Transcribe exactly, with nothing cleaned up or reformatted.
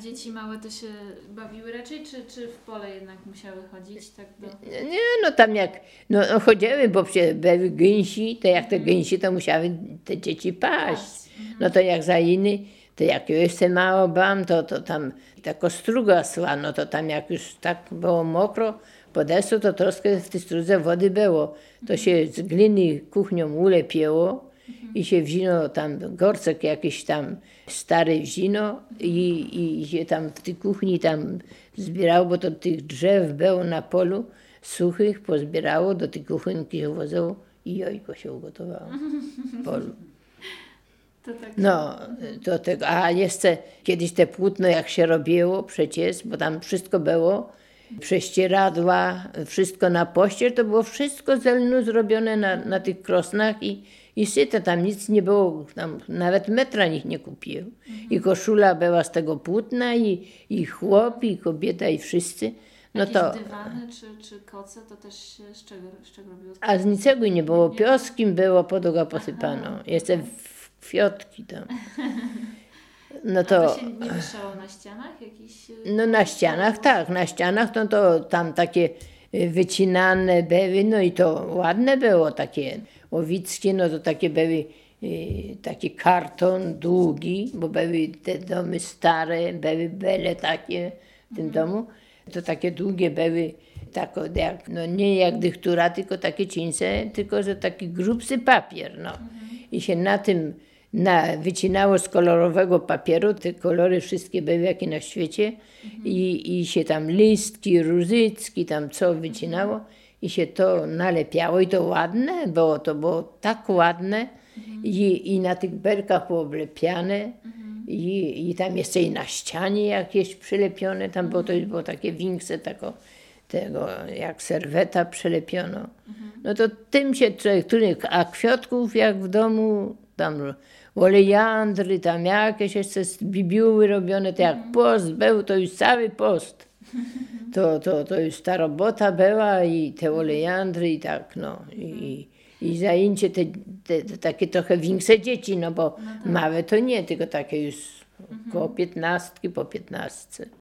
dzieci małe to się bawiły raczej, czy, czy w pole jednak musiały chodzić? Tak do... Nie, no tam jak, no no chodziły, bo przecież były gęsi, to jak te gęsi, to musiały te dzieci paść. No to jak za inny, to jak ja jeszcze mało byłam, to, to tam ta kostruga szła, no to tam jak już tak było mokro, po deszczu, to troszkę w tej strudze wody było. To się z gliny kuchnią ulepiło i się wzino tam, gorcek jakiś tam stary wzino i, i się tam w tej kuchni tam zbierało, bo to tych drzew było na polu suchych, pozbierało, do tej kuchenki się woziło i jajko się ugotowało w polu. To tak. No, do tego, a jeszcze kiedyś te płótno jak się robiło przecież, bo tam wszystko było, prześcieradła, wszystko na pościel, to było wszystko z lnu zrobione na, na tych krosnach i, i syte, tam nic nie było, tam nawet metra nikt nie kupił. I koszula była z tego płótna i, i chłop, i kobieta, i wszyscy. No Jakieś to, dywany czy, czy koce, to też się z czego, z czego robiło? a z niczego nie było, pioskim było, podłoga posypano, jeszcze w kwiotki tam. No To... to, A to się nie wieszało na ścianach? Jakiś... no na ścianach tak, na ścianach no to tam takie wycinane były, no i to ładne było takie łowickie, no to takie były, taki karton długi, bo były te domy stare, były bele takie w tym domu, to takie długie były, tak jak, no nie jak dychtura, tylko takie cieńce, tylko że taki grubszy papier, no. I się na tym na, wycinało z kolorowego papieru, te kolory wszystkie były jakie na świecie mhm. I, i się tam listki, różycki, tam co wycinało i się to nalepiało i to ładne było, to było tak ładne mhm. I, i na tych belkach pooblepiane mhm. i, i tam jeszcze i na ścianie jakieś przylepione, tam było to było takie większe, tako, tego jak serweta przylepiono. Mhm. No to tym się człowiek, a kwiatków jak w domu tam oleandry, tam jakieś jeszcze z bibiuły robione, to jak post był, to już cały post. To, to, to już ta robota była i te oleandry i tak, no. I, i zajęcie te, te, te takie trochę większe dzieci, no bo no tak. Małe to nie, tylko takie już koło piętnastki po piętnastce.